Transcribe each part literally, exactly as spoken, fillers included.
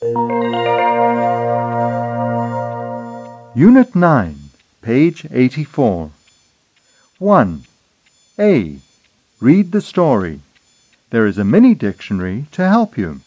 Unit nine, page eighty-four. one. A. Read the story. There is a mini dictionary to help you.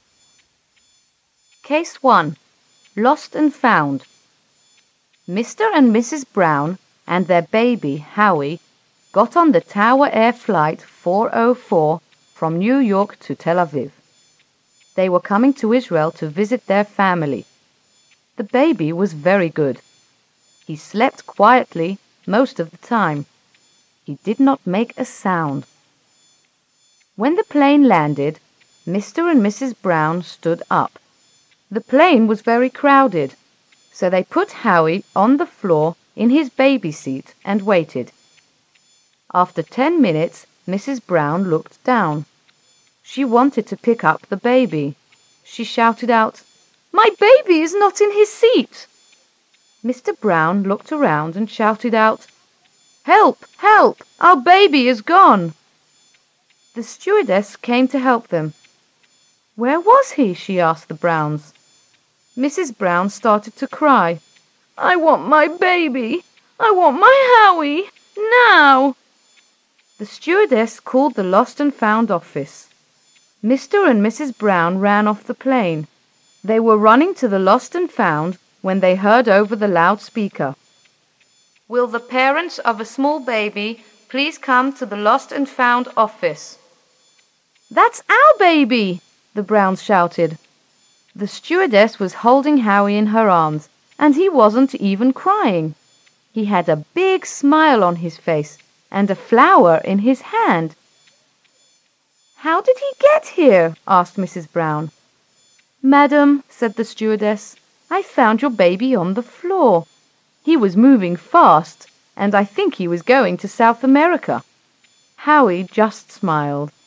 Case one. Lost and Found. Mister and Missus Brown and their baby, Howie, got on the Tower Air Flight four oh four from New York to Tel Aviv. They were coming to Israel to visit their family. The baby was very good. He slept quietly most of the time. He did not make a sound. When the plane landed, Mister and Missus Brown stood up. The plane was very crowded, so they put Howie on the floor in his baby seat and waited. After ten minutes, Missus Brown looked down. She wanted to pick up the baby. She shouted out, "My baby is not in his seat!" Mister Brown looked around and shouted out, "Help! Help! Our baby is gone!" The stewardess came to help them. "Where was he?" she asked the Browns. Missus Brown started to cry. "I want my baby! I want my Howie! Now!" The stewardess called the Lost and Found office. Mister and Missus Brown ran off the plane. They were running to the Lost and Found when they heard over the loudspeaker, "Will the parents of a small baby please come to the Lost and Found office?" "That's our baby!" the Browns shouted. The stewardess was holding Howie in her arms, and he wasn't even crying. He had a big smile on his face and a flower in his hand. "How did he get here?" asked Missus Brown. "Madam," said the stewardess, "I found your baby on the floor. He was moving fast, and I think he was going to South America." Howie just smiled.